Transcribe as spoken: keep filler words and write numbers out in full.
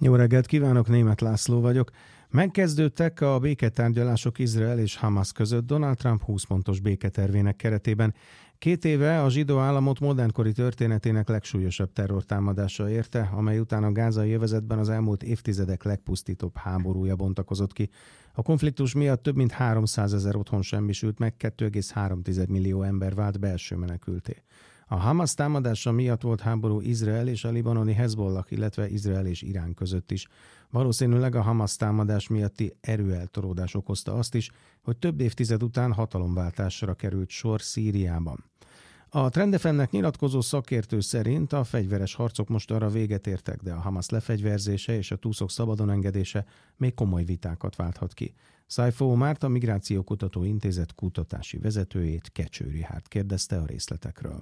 Jó reggelt kívánok, Németh László vagyok. Megkezdődtek a béketárgyalások Izrael és Hamas között Donald Trump húsz pontos béketervének keretében. Két éve a zsidó államot modernkori történetének legsúlyosabb terrortámadása érte, amely után a gázai övezetben az elmúlt évtizedek legpusztítóbb háborúja bontakozott ki. A konfliktus miatt több mint háromszázezer otthon semmisült meg, két egész három millió ember vált belső menekülté. A Hamas támadása miatt volt háború Izrael és a libanoni Hezbollah, illetve Izrael és Irán között is. Valószínűleg a Hamas támadás miatti erőeltolódás okozta azt is, hogy több évtized után hatalomváltásra került sor Szíriában. A Trend ef em-nek nyilatkozó szakértő szerint a fegyveres harcok most arra véget értek, de a Hamas lefegyverzése és a túszok szabadon engedése még komoly vitákat válthat ki. Szájfó Márta, Migrációkutató Intézet kutatási vezetőjét, Kecső Rihárt kérdezte a részletekről.